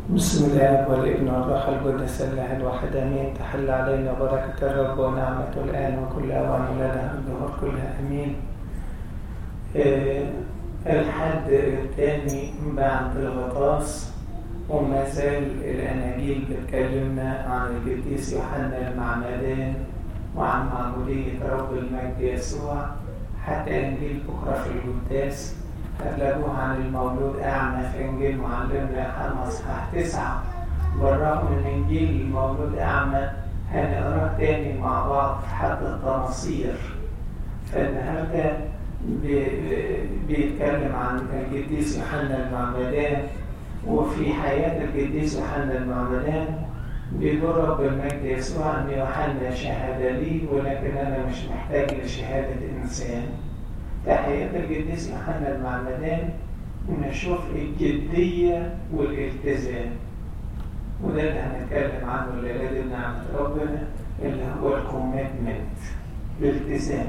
بسم الله والابن والروح القدس الله الواحد امين. تحل علينا بركه الرب ونعمته الان وكل اوان لنا الدهور كلها امين. الحد الثاني بعد الغطاس، وما زال الاناجيل بتكلمنا عن القديس يوحنا المعمدان وعن معموديه رب المجد يسوع، حتى انجيل بكره في القداس هتلاقوه عن المولود أعمى في إنجيل معلمنا يوحنا اصحاح 9. بالرغم من إنجيل المولود أعمى هنقراه تاني مع بعض في حد التناصير. فالنهارده بيتكلم عن القديس يوحنا المعمدان، وفي حياة القديس يوحنا المعمدان بيقول رب المجد يسوع أن يوحنا شهد لي، ولكن أنا مش محتاج لشهادة إنسان. في حياة القديس يوحنا المعمدان نشوف الجدية والالتزام، وده اللي هنتكلم عنه الليلة دي بنعمة ربنا، اللي هو الكوميتمنت، الالتزام.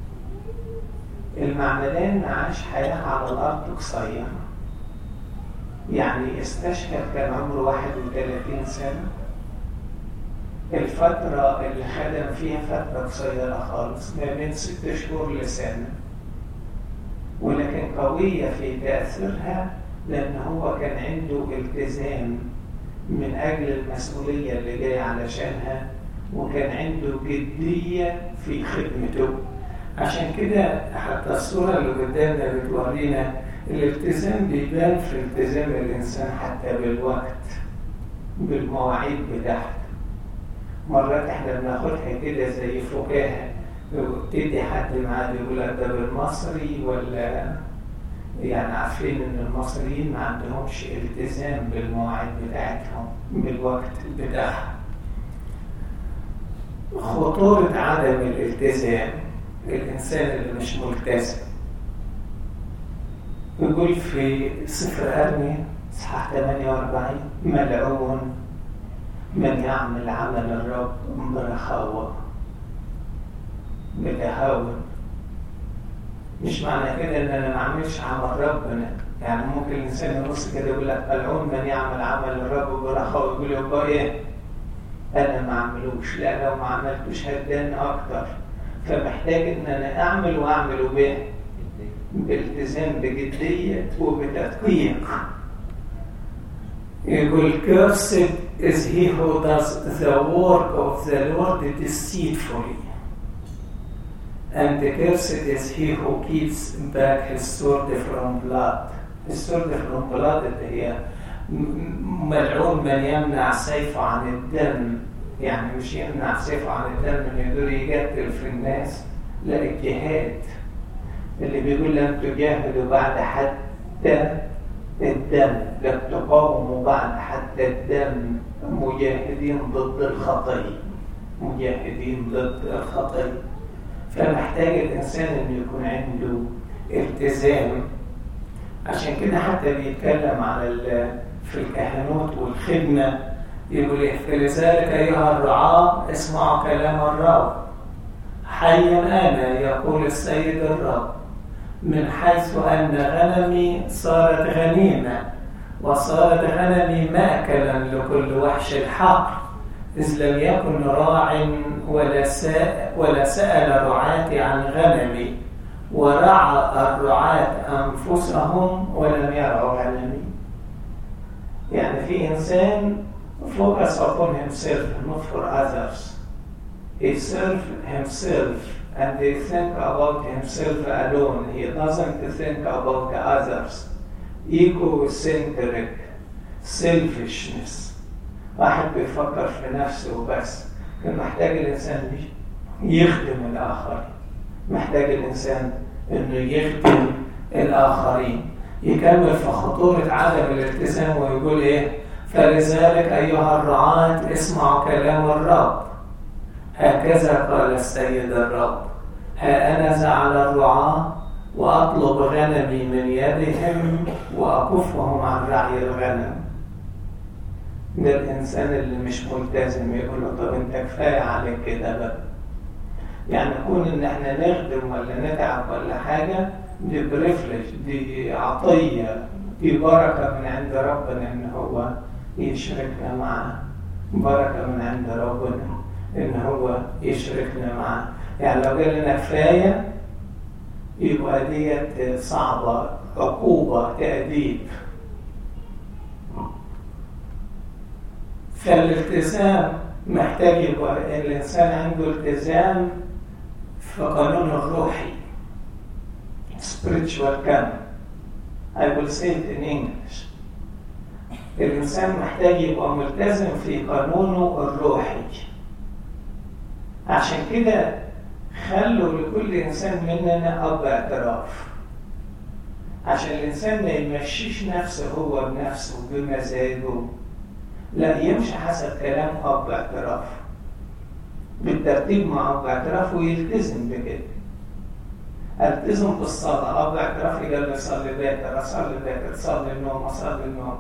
المعمدان عاش حياة على الأرض قصيرة، يعني استشهد كان عمره 31 سنة. الفترة اللي خدم فيها فترة قصيرة خالص، ما بين 6 شهور لسنة، ولكن قوية في تأثيرها لأن هو كان عنده التزام من أجل المسؤولية اللي جاي علشانها، وكان عنده جدية في خدمته. عشان كده حتى الصورة اللي قدامنا بتورينا الالتزام بيبان في التزام الإنسان حتى بالوقت، بالمواعيد بتاعته. مرات احنا بناخدها كده زي فكاهة، تدي حد معاه يقول لك ده بالمصري، ولا يعني عارفين ان المصريين ما عندهمش التزام بالمواعيد بتاعتهم، بالوقت بتاعهم. خطورة عدم الالتزام، الانسان اللي مش ملتزم، يقول في سفر أرميا اصحاح 48: ملعون من يعمل عمل الرب برخاوة بتهاون. مش معنى كده ان انا ما اعملش عمل ربنا، يعني ممكن الانسان يبص كده يقول لك ملعون من يعمل عمل الرب برخاوة، يقول يبقى ايه؟ انا ما اعملوش. لا، لو ما عملتوش هتدان اكتر. فمحتاج ان انا اعمل واعمله به بالتزام، بجدية وبتدقيق. يقول cursed is he who does the work of the Lord deceitfully, and cursed is he who keeps back his sword from blood. السورد from blood اللي هي ملعون من يمنع سيفه عن الدم، يعني مش يمنع سيفه عن الدم من يقدر يقتل في الناس، لا، الجهاد اللي بيقول لم تجاهدوا بعد حتى الدم، لم تقاوموا بعد حتى الدم، مجاهدين ضد الخطية، مجاهدين ضد الخطية. فمحتاج الإنسان أن يكون عنده التزام. عشان كده حتى بيتكلم على في الكهنوت والخدمة، يقول فلذلك أيها الرعاة اسمعوا كلام الرب، حيا أنا يقول السيد الرب، من حيث أن غنمي صارت غنيمة، وصارت غنمي مأكلا لكل وحش الحقل، إذ لم يكن راع ولا سأل رعاتي عن غنمي، ورعى الرعاة أنفسهم ولم يرعوا غنمي. يعني في إنسان focus upon himself, not for others. He serves himself and they think about himself alone. He doesn't think about the others. Egocentric, selfishness. واحد بيفكر في نفسه وبس. كان محتاج الإنسان يخدم الآخرين، محتاج الإنسان إنه يخدم الآخرين. يكمل في خطورة عدم الالتزام ويقول إيه؟ فلذلك أيها الرعاة اسمعوا كلام الرب، هكذا قال السيد الرب، ها أنا ذا على الرعاة وأطلب غنمي من يدهم وأكفهم عن رعي الغنم. ده الإنسان اللي مش ملتزم يقول له طب أنت كفاية عليك كده بقى. يعني كون إن إحنا نخدم ولا نتعب ولا حاجة، دي بريفليج، دي عطية، دي بركة من عند ربنا إن هو يشركنا معاه. بركة من عند ربنا إن هو يشركنا معاه. يعني لو قال لنا كفاية يبقى ديت صعبة، عقوبة، تأديب. فالالتزام محتاج يبقى الإنسان عنده التزام في قانون الروحي spiritual canon. I will say it in English. الإنسان محتاج يبقى ملتزم في قانونه الروحي. عشان كده خلوا لكل إنسان مننا أب اعتراف، عشان الإنسان ما يمشيش نفسه هو بنفسه بمزاجه، لا يمشي حسب كلام أب اعتراف بالترتيب مع أب اعتراف ويلتزم بكده. التزم بالصلاة، أب اعتراف يقول لي صلي باكر، أصلي باكر، صلي النوم، أصلي النوم.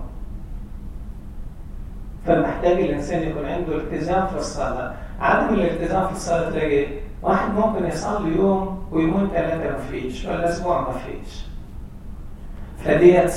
فمحتاج الإنسان يكون عنده التزام في الصلاة. عدم الالتزام في الصلاة تلاقي واحد ممكن يصلي يوم ويومين 3 مفيش، ولا أسبوع مفيش. فديت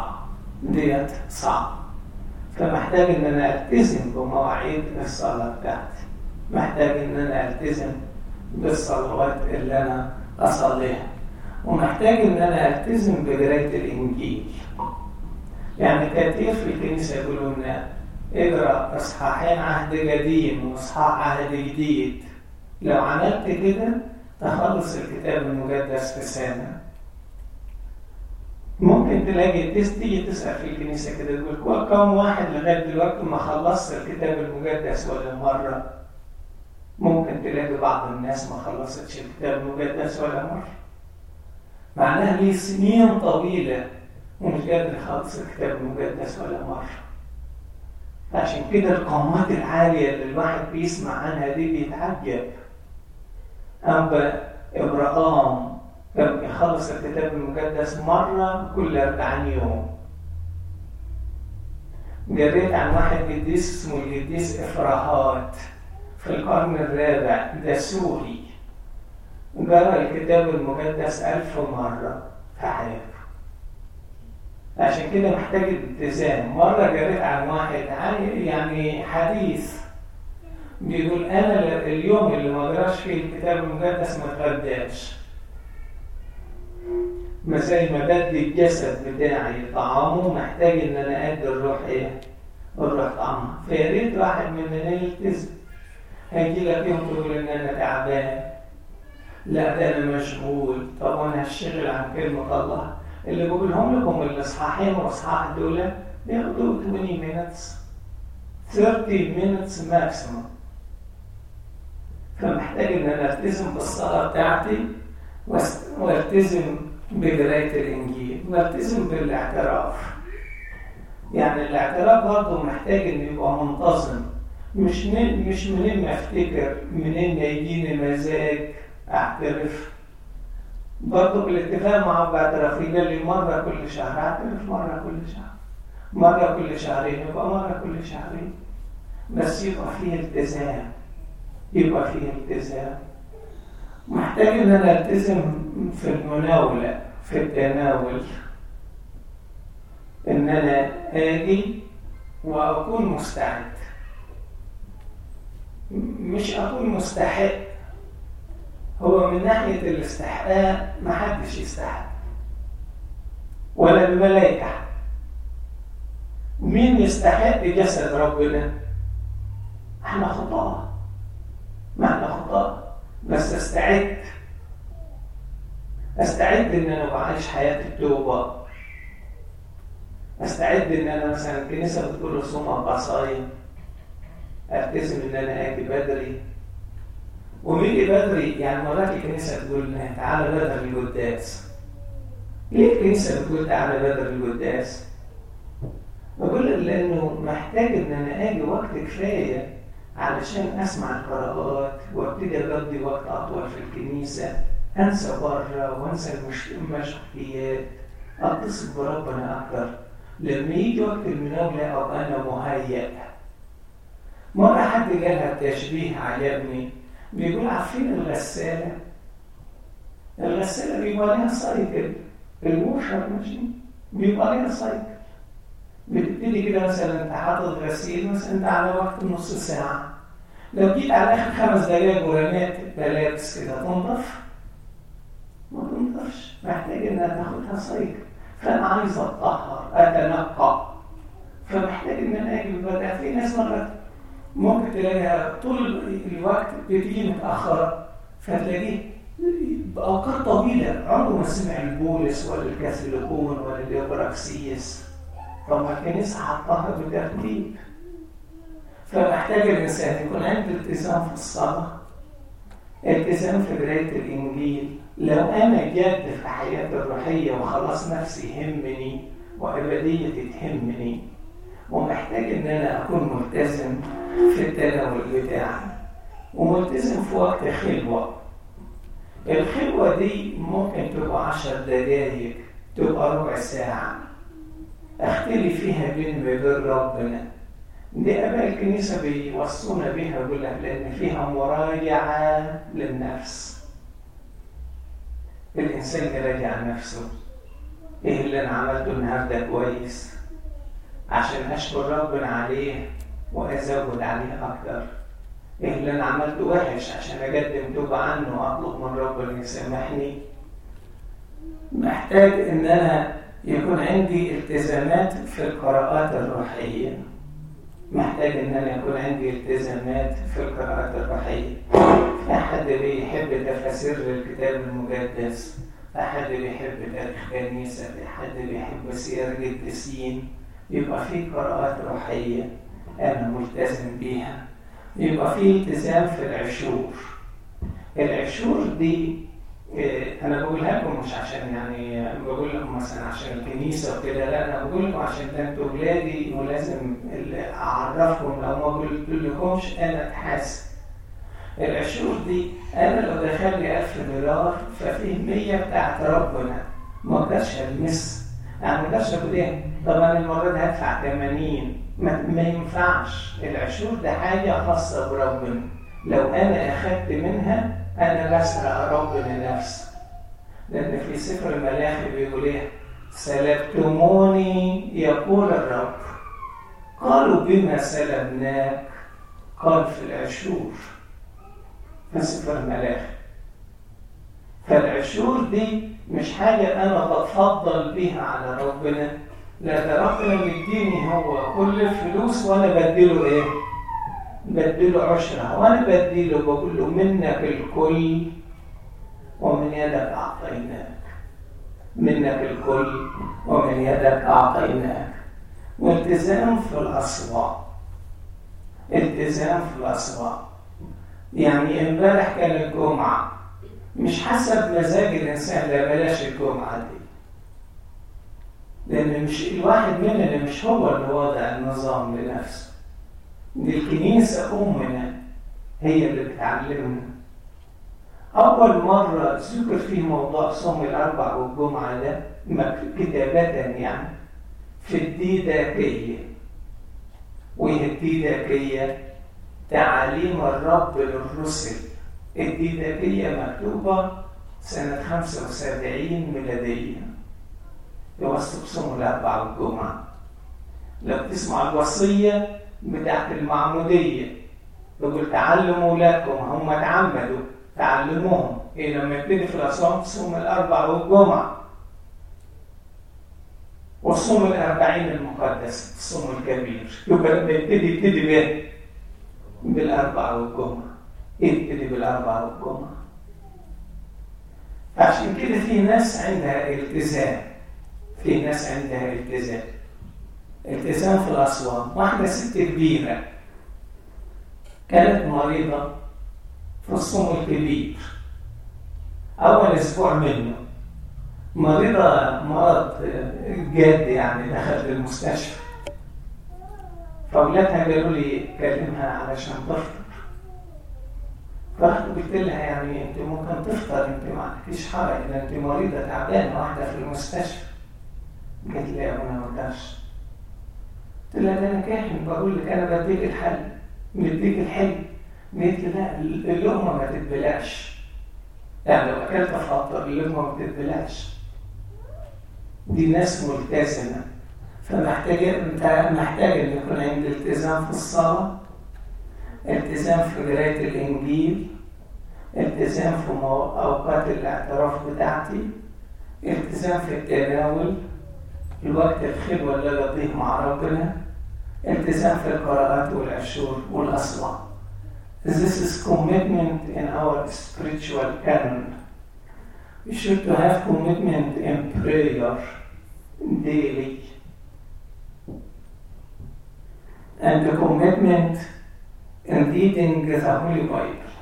صعب. فمحتاج إن أنا ألتزم بمواعيد الصلاة بتاعتي، محتاج إن أنا ألتزم بالصلوات اللي أنا أصليها، ومحتاج إن أنا ألتزم بقراية الإنجيل. يعني كتير في الكنيسة يقولوا لنا اقرأ إصحاحين عهد قديم وإصحاح عهد جديد. لو عملت كده تخلص الكتاب المقدس في سنة. ممكن تلاقي تيجي تسأل في الكنيسة كده تقول كم واحد لغاية دلوقتي ما خلصت الكتاب المقدس ولا مرة؟ ممكن تلاقي بعض الناس ما خلصتش الكتاب المقدس ولا مرة، معناها ليه سنين طويلة ومش قادر يخلص الكتاب المقدس ولا مرة. عشان كده القامات العالية اللي الواحد بيسمع عنها دي بيتعجب. أنبا إبراهام كان يخلص الكتاب المقدس مرة كل 40 يوم. قريت عن واحد قديس اسمه القديس إفراهات في القرن الرابع، ده سوري، قرأ الكتاب المقدس 1000 مرة في حياته. عشان كده محتاج الالتزام. مرة قريت عن واحد يعني حديث بيقول أنا اليوم اللي ما قراش فيه الكتاب المقدس ما اتغداش، ما زي ما بدي الجسد بتاعي طعامه محتاج إن أنا أدي الروح الروح طعامه. فياريت واحد مننا يلتزم. هيجي لك يوم تقول إن أنا تعبان، لا ده أنا مشغول، طب وأنا هشتغل عن كلمة الله. اللي بقولهم لكم الإصحاحين والإصحاح دول بياخدوا 20 minutes 30 minutes maximum. فمحتاج إن أنا ألتزم بالصلاة بتاعتي والتزم بقراية الإنجيل والتزم بالاعتراف. يعني الاعتراف برضه محتاج إنه يبقى منتظم، مش منين ما أفتكر، منين ما يجيني مزاج أعترف. برضه بالاتفاق مع اعترافي قال لي مرة كل شهر أعترف، مرة كل شهر، مرة كل شهرين، يبقى مرة كل شهرين، بس يبقى فيه التزام. محتاج إن أنا ألتزم في المناولة، في التناول، إن أنا آجي وأكون مستعد، مش أكون مستحق. هو من ناحية الاستحقاق ما حدش يستحق ولا الملائكة. مين يستحق جسد ربنا؟ احنا خطاة، بس استعد ان انا بعيش حياة التوبة. استعد ان انا مثلا الكنيسة بتقول رسوم 4 صايم، التزم ان انا اجي بدري. وميجي بدري يعني مرات الكنيسة تقول تعالى بدر القداس. ليه الكنيسة بتقول تعالى بدر القداس؟ بقول لأنه محتاج إن أنا أجي وقت كفاية علشان أسمع القراءات وابتدي أقضي وقت أطول في الكنيسة، أنسى بره وأنسى المشغوليات، أتصل بربنا أكتر. لما يجي وقت المناولة أبقى أنا مهيأ. مرة حد قالها تشبيه عجبني، بيقول عارفين الغسالة بيبقى لها سايكل، الوشر ماشي بيبقى لها سايكل. بتبتدي كده مثلا انت حاطط غسيل مثلا انت على وقت نص ساعة، لو جيت على آخر 5 دقايق ورميت ملابس كده تنضف؟ ما تنضفش، محتاج انها تاخدها صيد. فانا عايز اتطهر اتنقى، فمحتاج ان انا اجي بدأ. في ناس مرات ممكن تلاقيها طول الوقت بتيجي متأخرة، فتلاقيه بأوقات طويلة عمره ما سمع البولس ولا الكاثوليكون ولا الإبراكسيس. فما الكنيسة حطها بترتيب. فمحتاج الإنسان يكون عنده التزام في الصلاة، التزام في قراية الإنجيل. لو أنا جاد في حياتي الروحية وخلاص نفسي يهمني وأبديتي تهمني، ومحتاج إن أنا أكون ملتزم في التناول بتاعي وملتزم في وقت خلوة. الخلوة دي ممكن تبقى 10 دقايق، تبقى ربع ساعة، أختلي فيها بين ربنا. دي أباء الكنيسة بيوصونا بيها، يقول لك لأن فيها مراجعة للنفس. الإنسان يراجع نفسه، إيه اللي أنا عملته النهاردة كويس عشان أشكر ربنا عليه وأزود عليه أكتر، إيه اللي أنا عملته وحش عشان أقدم توبة عنه وأطلب من ربنا يسامحني. محتاج إن أنا يكون عندي التزامات في القراءات الروحية، محتاج إن أنا يكون عندي التزامات في القراءات الروحية. أحد بيحب تفاسير الكتاب المقدس، أحد بيحب تاريخ كنيسة، أحد بيحب سير القديسين. يبقى في قراءات روحية أنا ملتزم بيها. يبقى في التزام في العشور. العشور دي أنا بقولها لكم مش عشان يعني بقول لكم مثلا عشان الكنيسة وكده، لا، أنا بقول لكم عشان ده أنتوا ولادي ولازم أعرفهم. لو ما قلت لكمش أنا أتحاسب. العشور دي أنا لو دخل لي $1000 ففيه 100 بتاعت ربنا، ما أقدرش ألمس. يعني ما أقدرش أقول إيه طبعا المرة دي هدفع 80، ما ينفعش. العشور ده حاجة خاصة بربنا، لو أنا أخذت منها أنا بسرق ربنا نفسي. لأن في سفر الملاخي بيقول إيه؟ سلبتموني يقول الرب. قالوا بما سلبناك؟ قال في العشور، في سفر الملاخي. فالعشور دي مش حاجة أنا بتفضل بيها على ربنا، لا، ده ربنا مديني هو كل الفلوس وأنا بديله إيه؟ بديله عشرة، وأنا بديله بقول له منك الكل ومن يدك أعطيناك. منك الكل ومن يدك أعطيناك. والتزام في الأسواق. التزام في الأسواق يعني امبارح كان الجمعة، مش حسب مزاج الإنسان، لا بلاش الجمعة دي، لأن مش الواحد مننا مش هو اللي وضع النظام لنفسه. دي الكنيسة أمنا هي اللي بتعلمنا. أول مرة ذكر فيه موضوع صوم الأربع والجمعة ده كتابة يعني في الديداكية. وهي الديداكية تعاليم الرب للرسل. الديداكية مكتوبة سنة 75 ميلادية، يوصف صوم الأربع والجمعة. لو تسمع الوصية بتاعت المعمودية يقول تعلموا أولادكم، هم تعمدوا تعلموهم إيه لما يبتدي في الأصوام صوم الأربع والجمعة. والصوم الأربعين المقدس الصوم الكبير، يبقى لما يبتدي بيه بالأربع والجمعة، يبتدي بالأربع والجمعة. عشان كده في ناس عندها التزام، في ناس عندها التزام في الأصوام. واحدة ست كبيرة كانت مريضة في الصوم الكبير، أول أسبوع منه مريضة مرض جاد يعني، دخلت المستشفى. فأولادها قالوا لي كلمها علشان تفطر. فرحت قلت لها يعني أنت ممكن تفطر، أنت ما عندكيش حرج، ده أنت مريضة تعبانة واحدة في المستشفى. قالت لي يا أبونا ما اقدرش. قلت لها ده أنا كاهن بقول لك أنا بديك الحل، مديك الحل. قالت لي لا، اللقمة ما تتبلعش، يعني لو أكلت فطر اللقمة ما تتبلعش. دي ناس ملتزمة. أنت محتاج أن يكون عندك التزام في الصلاة، التزام في قراءة الإنجيل، التزام في أوقات الاعتراف بتاعتي، التزام في التناول، الوقت الخلوة اللي أقضيه مع ربنا، التزام في القراءات والعشور والأصوات. This is commitment in our spiritual canon. We should have commitment in prayer daily. And the commitment in reading the Holy Bible.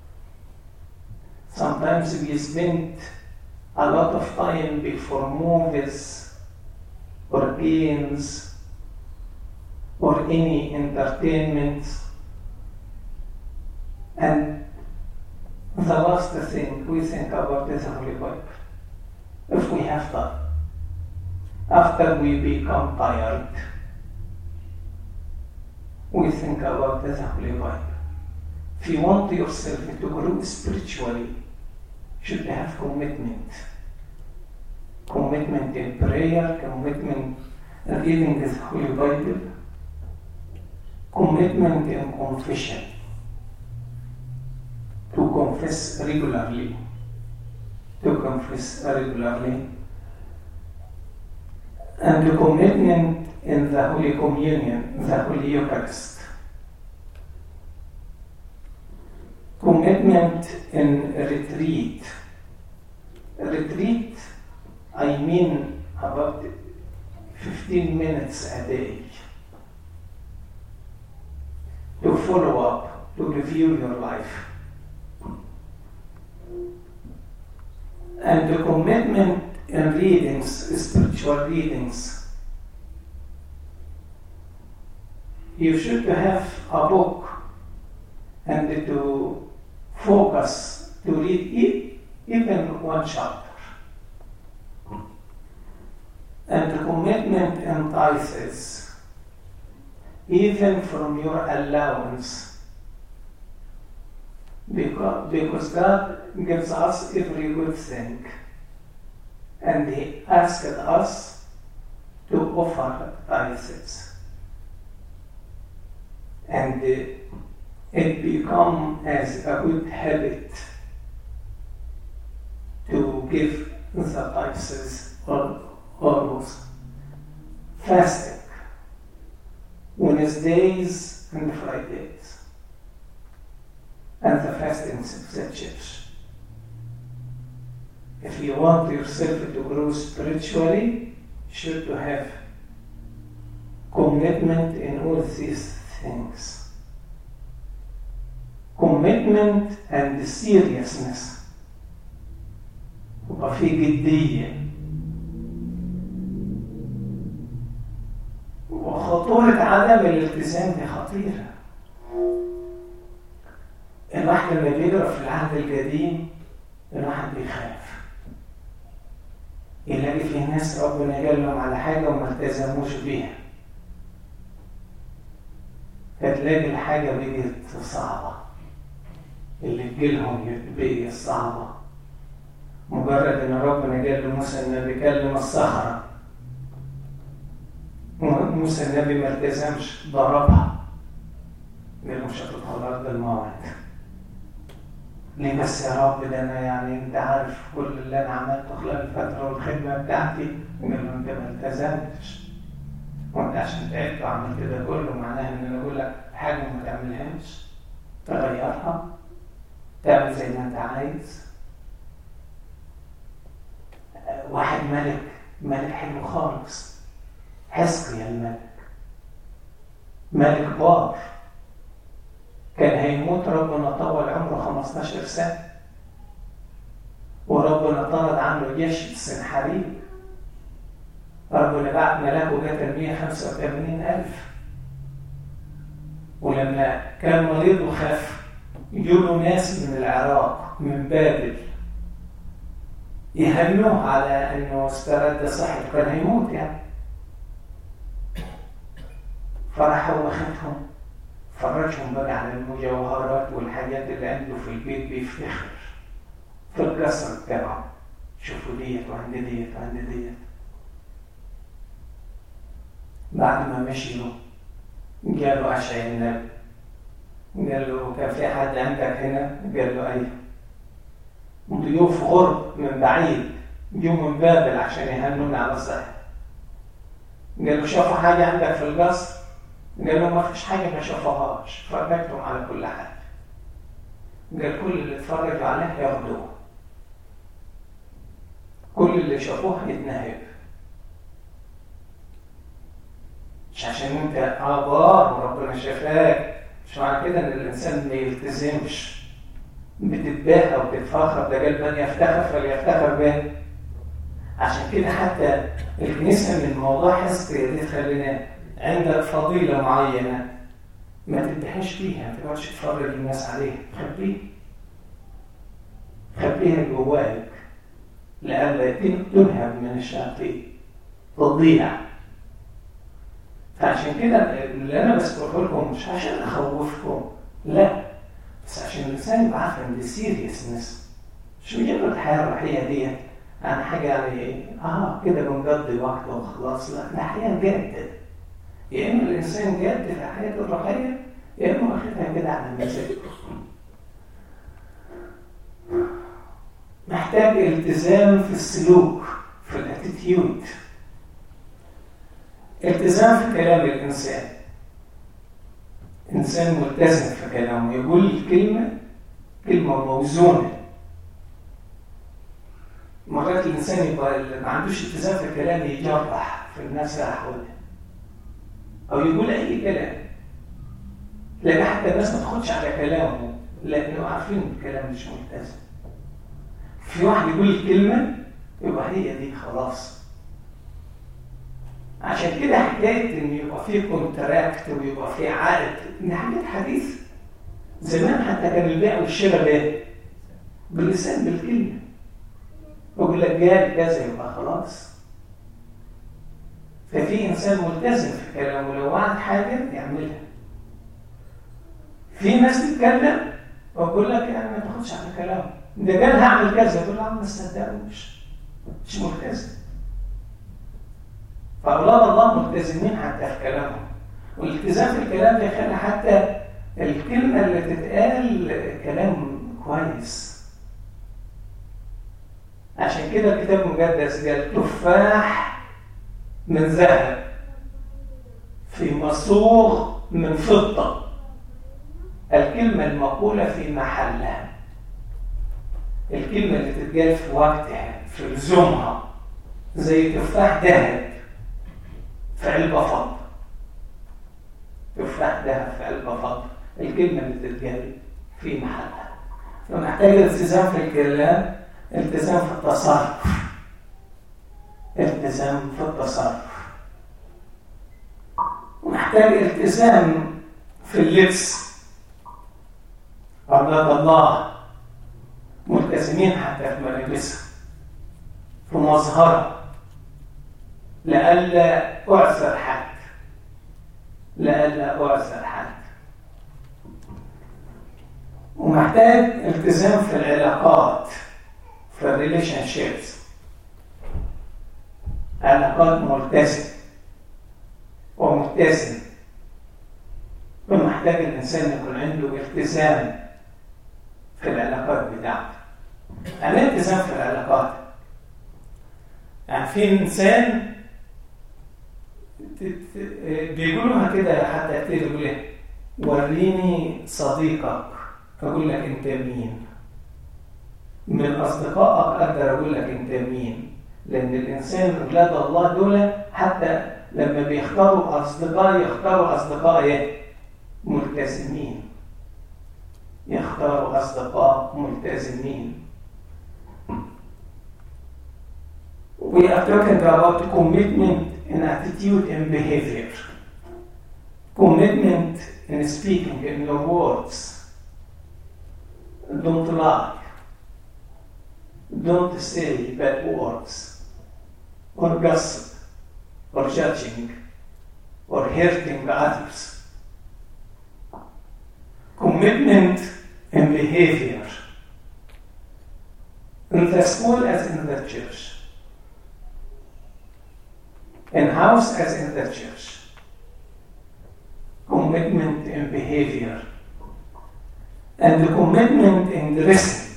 Sometimes we spend a lot of time before movies or games or any entertainment, and the last thing we think about is the Holy Bible. If we have time, after we become tired, we think about the Holy Bible. If you want yourself to grow spiritually, you should have commitment. Commitment in prayer, commitment in reading the Holy Bible, commitment in confession. To confess regularly. And the commitment in the Holy Communion, the Holy Eucharist. Commitment in retreat. Retreat, I mean about 15 minutes a day. To follow up, to review your life. And the commitment in readings, spiritual readings. You should have a book and to focus to read even one chapter. And the commitment in tithes, even from your allowance. Because God gives us every good thing, and He asked us to offer tithes, and it becomes as a good habit to give the tithes almost. Fasting, Wednesdays and Fridays. And the fastings of the church. If you want yourself to grow spiritually, you should have commitment in all these things. Commitment and seriousness. وفي جدية. وخطورة عدم الالتزام دي خطيرة. الواحد لما بيقرأ في العهد القديم الواحد بيخاف، يلاقي فيه ناس ربنا قال لهم على حاجة وما التزموش بيها، فتلاقي الحاجة بقت صعبة، اللي تجيلهم بقت صعبة. مجرد ان ربنا قال لموسى النبي كلم الصخرة، موسى النبي ما التزمش، ضربها، قال له مش هتدخل أرض الموعد. ليه بس يا رب؟ ده انا يعني انت عارف كل اللي انا عملته خلال الفتره والخدمه بتاعتي. قال له انت ما التزمتش، وانت عشان تعبت وعملت ده كله معناها ان انا اقول لك حاجه ما تعملهاش، تغيرها، تعمل زي ما انت عايز. واحد ملك حلو خالص، حزقيا الملك، ملك بار، كان هيموت، ربنا طول عمره 15 سنة، وربنا طرد عنه جيش السنحريب، ربنا بعت ملاكه قتل 185,000. ولما كان مريض وخاف يجوا ناس من العراق من بابل يهنوه على انه استرد صحته، كان هيموت يعني. فراحوا واخدهم فرجهم بقى على المجوهرات والحاجات اللي عنده في البيت، بيفتخر في القصر بتاعه، شوفوا ديت وعند ديت وعند ديت. بعد ما مشيوا جاله أشعياء النبي قال له كان في حد عندك هنا؟ قال له أيوه. ضيوف غرب من بعيد جوا من بابل عشان يهنون على الصحيح. قال له شافوا حاجة عندك في القصر؟ قال له ما فيش حاجة ما شافوهاش، فرجتهم على كل حاجة. قال كل اللي اتفرجوا عليه ياخدوه، كل اللي شافوه يتنهب. مش عشان انت وربنا شافاك، مش معنى كده ان الانسان ما يلتزمش. بتتباهى وبتتفاخر، ده قال من يفتخر فليفتخر به. عشان كده حتى الكنيسة من موضوع حسب دي تخلينا عندك فضيلة معينة ما تتبهاش فيها، ما تقعدش تفرج الناس عليها، خبيها جواك لألا تنهب من الشياطين تضيع. فعشان كده اللي أنا بذكره لكم مش عشان أخوفكم، لا، بس عشان الإنسان يبقى عارف إن دي سيريسنس، مش مجرد الحياة الروحية دي عن حاجة يعني كده بنقضي وقت وخلاص. لا، ده حياة جادة. يا إما الإنسان جاد في حياته الروحية، يا إما واخدها كده على المزاج. محتاج التزام في السلوك، في الاتيتيود، التزام في كلام الإنسان. إنسان ملتزم في كلامه، يقول كلمة موزونة. مرات الإنسان يبقى ما عندوش التزام في الكلام، يجرح في الناس اللي حوله أو يقول أي كلام، لكن حتى الناس ما تاخدش على كلامه لأنه عارفين الكلام مش ملتزم. في واحد يقول الكلمة يبقى هي دي خلاص. عشان كده حكاية إن يبقى فيه كونتراكت ويبقى فيه عقد دي حاجات حديثة. زمان حتى كان البيع والشراء ده باللسان، بالكلمة، يقول لك جاب كذا يبقى خلاص. ففي إنسان ملتزم في كلامه، لو وعد حاجة يعملها. في ناس تتكلم ويقول لك يعني ما تاخدش على كلامه، ده قال هعمل كذا، يقول له ما تصدقوش، مش ملتزم. فأولاد الله ملتزمين حتى في كلامهم، والالتزام في الكلام ده يخلي حتى الكلمة اللي تتقال كلام كويس. عشان كده الكتاب المقدس قال تفاح من ذهب في مصوغ من فضة، الكلمة المقولة في محلها، الكلمة اللي تتقال في وقتها في لزومها، زي تفاح ذهب في علبة فضة. تفاح ذهب في علبة فضة، الكلمة اللي تتقال في محلها. فمحتاج التزام في الكلام، التزام في التصرف، التزام في التصرف. ومحتاج التزام في اللبس. أولاد الله ملتزمين حتى في ملابسها، في مظهرها، لألا أعثر حد، لألا أعثر حد. ومحتاج التزام في العلاقات، في الريليشن شيبس، علاقات ملتزمة ومتزنة. ومحتاج الإنسان يكون عنده التزام في العلاقات بتاعته. يعني التزام في العلاقات، يعني في إنسان بيقولوها كده حتى كتير، يقول لك وريني صديقك أقول لك أنت مين. من أصدقائك أقدر أقول لك أنت مين، لأن الإنسان أولاد الله دول حتى لما بيختاروا أصدقاء يختاروا أصدقاء ملتزمين، يختاروا أصدقاء ملتزمين. We are talking about commitment in attitude and behavior. Commitment in speaking, in your words. Don't lie. Don't say bad words, or gossip, or judging, or hurting others. Commitment and behavior in the school as in the church, in house as in the church. commitment in behavior, and commitment in dressing.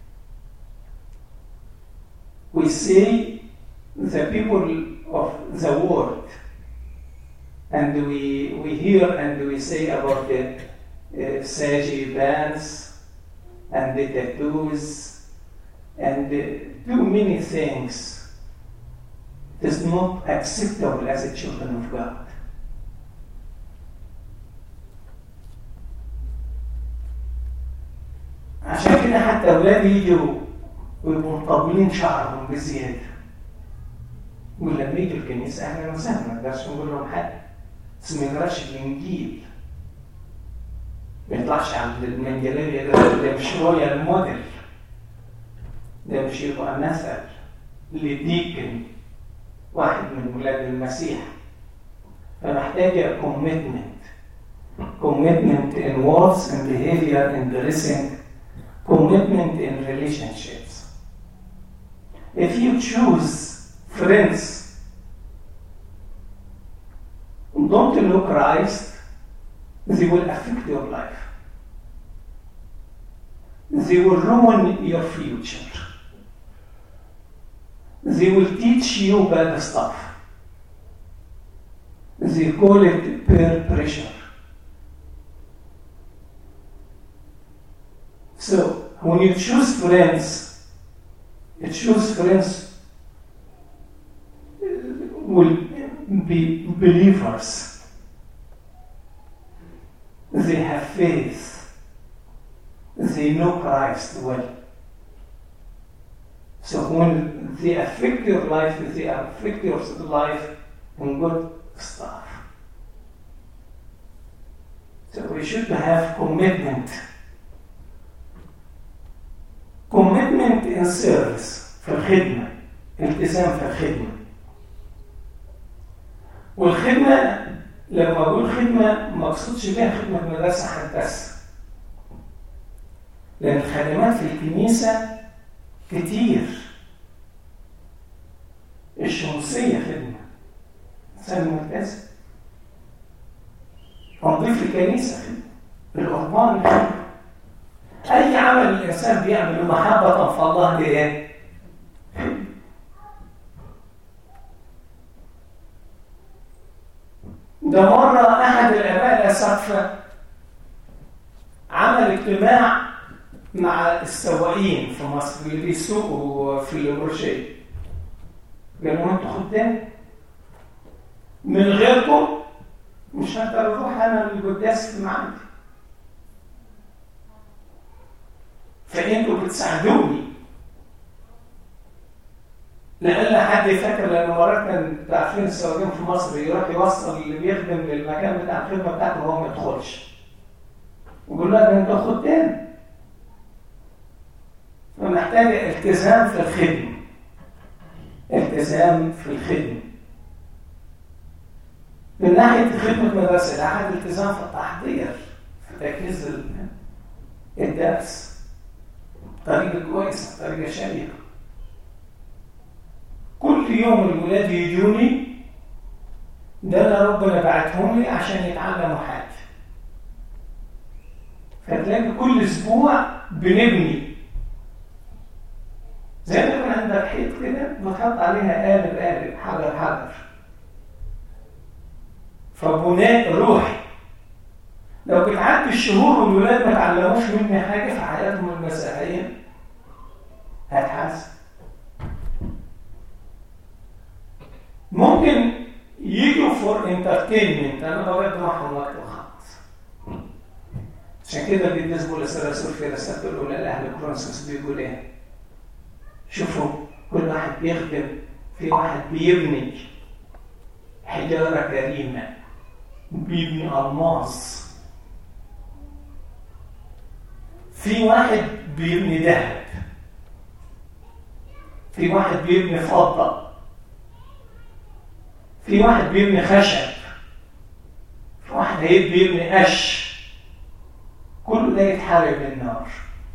We say the people of the world, and we hear and we say about the saggy bands and the tattoos and do many things. It is not acceptable as a children of God. عشان كده حتى أولادي يجوا ويبقوا مطولين شعرهم بزيادة، ولما يجوا الكنيسة أهلا وسهلا، ما نقدرش نقول لهم حاجة، بس ما يقراش الإنجيل، ما يطلعش عند المنجلية ده مش رويال الموديل، ده مش يبقى مثل لديكن واحد من ولاد المسيح. فمحتاجة commitment in words and behavior and dressing, commitment in relationships. If you choose friends who don't know Christ, they will affect your life. They will ruin your future. They will teach you bad stuff. They call it peer pressure. So, when you choose friends will be believers. They have faith. They know Christ well. So when they affect your life in good stuff. So we should have commitment in service، في الخدمة، التزام في الخدمة. والخدمة لما أقول خدمة ما أقصدش بيها خدمة مدرسة حدث، لأن الخدمات في الكنيسة كتير. الشمسية خدمة، إنسان ملتزم. تنظيف الكنيسة خدمة، القربان خدمة. أي عمل الإنسان بيعمل محبة فالله دي إيه؟ ده مرة أحد الآباء الأساتذة عمل اجتماع مع السواقين في مصر اللي بيسوقوا في المرشد. قال لهم أنتوا خدام، من غيركم مش هقدر أروح أنا للقداس في معادي، فأنتوا بتساعدوني. لأن حد يفكر، لأن مرات كان تعرفين السواقين في مصر يروح يوصل اللي بيخدم للمكان بتاع الخدمة بتاعته وهو ما يدخلش، ويقول له ده أنت خدام. فمحتاج التزام في الخدمة، التزام في الخدمة. من ناحية خدمة مدرسة، ده أحد التزام في التحضير، في تجهيز الدرس، طريقة كويسة، طريقة شيقة. كل يوم الولاد يجوني، ده أنا ربنا بعتهم لي عشان يتعلموا حاجة. فتلاقي كل أسبوع بنبني، زي ما يكون عندك حيط كده بتحط عليها قالب حجر، فبناء روحي. لو بتعدي الشهور والولاد ما تعلموش مني حاجة في حياتهم المسيحية هتحاسب. ممكن يجوا فور انترتينمنت، انا بقعد معهم وقت وخلاص. عشان كده القديس بولس الرسول في رسالته الاولى لاهل كورنثوس بيقول ايه؟ شوفوا كل واحد بيخدم، في واحد بيبني حجاره كريمه، بيبني الماس، في واحد بيبني ذهب، في واحد بيبني فضه، في واحد بيبني خشب، في واحد بيبني قش. كل ده يتحارب بالنار.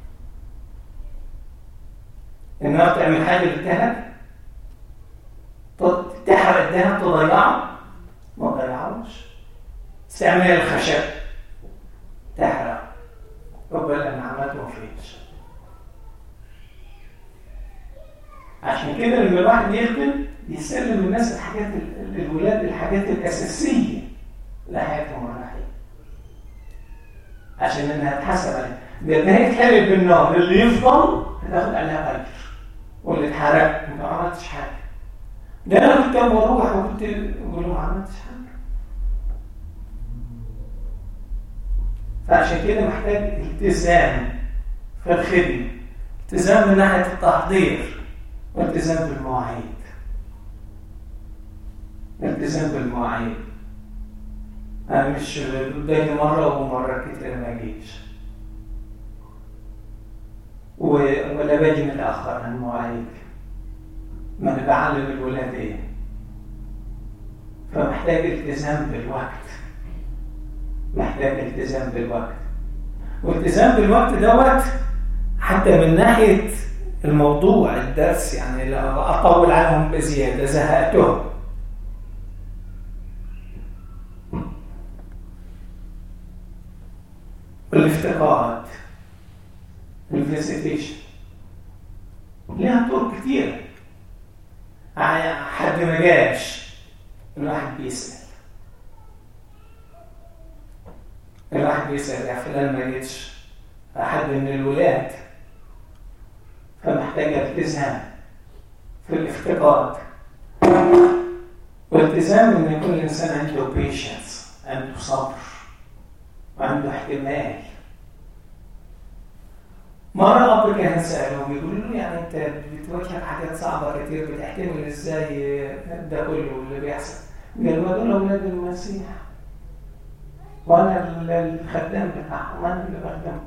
النار تعمل حاجه للذهب، تحرق الذهب، تضيعه؟ ما تضيعوش. استعمال الخشب تحرق، قبل أن عملته مفيش. عشان كده لما الواحد يخدم يسلم الناس الحاجات الولاد الحاجات الأساسية لحياتهم الروحية، عشان إنها تحسب عليها. لأن هي تحرق بالنار، اللي يفضل هتاخد عليها أجر، واللي اتحرق أنت ما عملتش حاجة. ده أنا كنت بروح وكنت أقول له ما عملتش حاجة. فعشان كده محتاج التزام في الخدمة، التزام من ناحية التحضير، والتزام بالمواعيد. التزام بالمواعيد، أنا مش باجي مرة ومرة كتير ما أجيش، ولا باجي متأخر عن المواعيد، ما أنا بعلم الولاد إيه. فمحتاج التزام بالوقت، محتاج التزام بالوقت. والتزام بالوقت دوت حتى من ناحية الموضوع الدرس، يعني لو أطول عنهم بزيادة زهقتهم. والافتقاد، الفيزيتيشن لها طرق كتيرة. حد ما جاش الواحد بيسأل، الواحد بيسأل يا فلان ما جيتش، أحد من الولاد. فمحتاج التزام في الافتقاد، والتزام ان يكون الانسان عنده بيشنس، عنده صبر وعنده احتمال. مرة أب كان سأله وبيقول له يعني أنت بتواجه حاجات صعبة كتير، بتحتمل إزاي ده كله اللي بيحصل؟ قال له دول أولاد المسيح، وأنا الخدام بتاعهم، أنا اللي بخدمهم.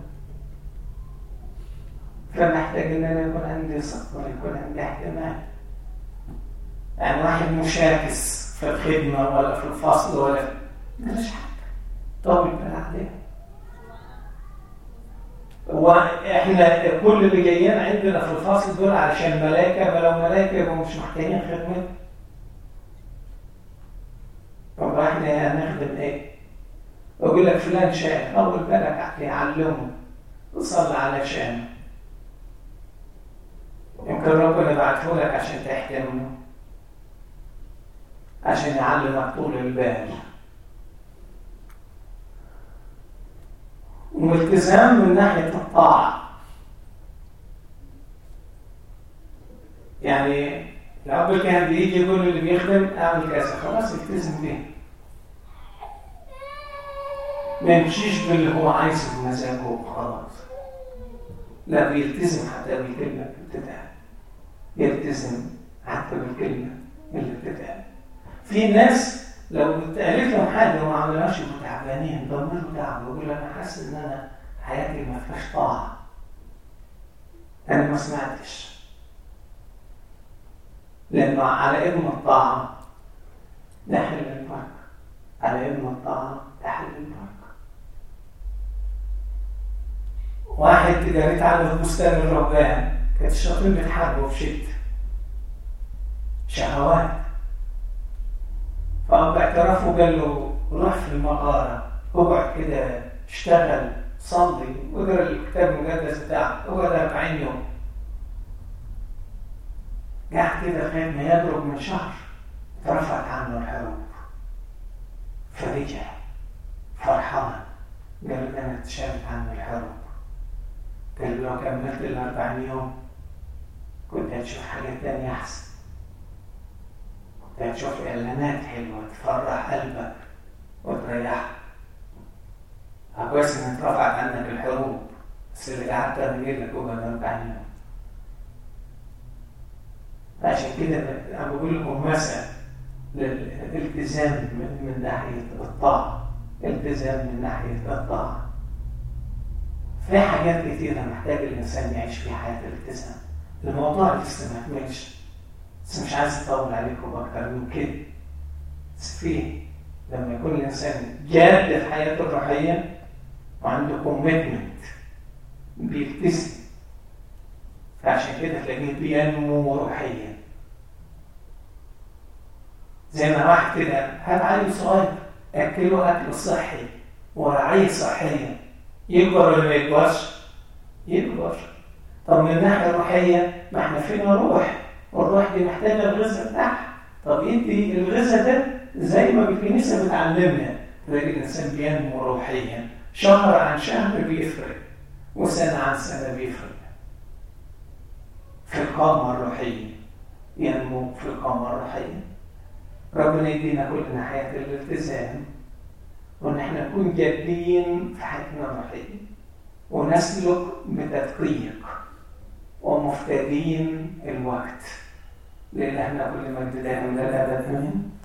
فمحتاج ان انا يكون عندي صبر، يكون عندي احتمال. يعني واحد مشاكس في الخدمه ولا في الفصل ولا مش حاجه، طول بال عليه. واحنا كل اللي جايين عندنا في الفصل دول علشان ملائكه، لو ملائكه يبقوا مش محتاجين خدمه. طب احنا هنخدم ايه؟ اقول لك فلان شايف، اول بالك يعلمه وصلي علشانه، يمكن ربنا يبعته لك عشان تحترمه، عشان يعلمك طول البال. والتزام من ناحية الطاعة، يعني الأب كان بيجي يقول اللي بيخدم اعمل كذا، خلاص التزم بيه، ما يمشيش باللي هو عايزه بمزاجه وخلاص، لا بيلتزم حتى بالكلمة بتتقال، يلتزم حتى بالكلمة اللي بتتقال. في ناس لو اتقالت لهم حاجة وما عملوهاش يبقوا تعبانين، ضميرهم تعب، يقول أنا حاسس إن أنا حياتي ما فيهاش طاعة، أنا ما سمعتش. لأنه على إذن الطاعة تحل البركة، على إذن الطاعة تحل البركة. واحد قريت عنه في بستان الرهبان، كانت الشياطين بتحاربه في شدة شهوات، فأب اعترفه قال له روح في المغارة، اقعد كده اشتغل صلي واقرا الكتاب المقدس بتاعك، اقعد 40 يوم. قعد كده لغاية ما يضرب من شهر، اترفعت عنه الحروب، فرجع فرحان، قال أنا اتشالت عنه الحروب. قال لو كملت 40 يوم كنت هتشوف حاجات تانية أحسن، كنت هتشوف إعلانات حلوة تفرح قلبك وتريحك. كويس إن اترفعت عنك الحروب، بس اللي قعدت أبني لك وقعد 40 يوم. عشان كده أنا بقول لكم مثل للالتزام من ناحية الطاعة، التزام من ناحية الطاعة. في حاجات كتيرة محتاج الإنسان يعيش في حياة الالتزام. الموضوع لسه ما كملش، بس مش عايز أطول عليكم أكتر من كده. بس فيه لما يكون الإنسان جاد في حياته الروحية وعنده كوميتمنت بيلتزم، فعشان كده تلاقيه بينمو روحيا. زي ما واحد كده هات عيل صغير أكله أكل صحي ورعاية صحية، يكبر ولا ما يكبرش؟ يكبر. طب من الناحية الروحية، ما احنا فينا روح، والروح دي محتاجة الغذاء بتاعها. طب انت الغذاء ده زي ما الكنيسة بتعلمنا، تلاقي الإنسان بينمو روحيا، شهر عن شهر بيفرق، وسنة عن سنة بيفرق في القامة الروحية، ينمو في القامة الروحية. ربنا يدينا كلنا حياة الالتزام، وإن احنا نكون جادين في حياتنا الروحية، ونسلك بتدقيق ومفتدين الوقت. لإلهنا كل مجد دائم للأبد. آمين.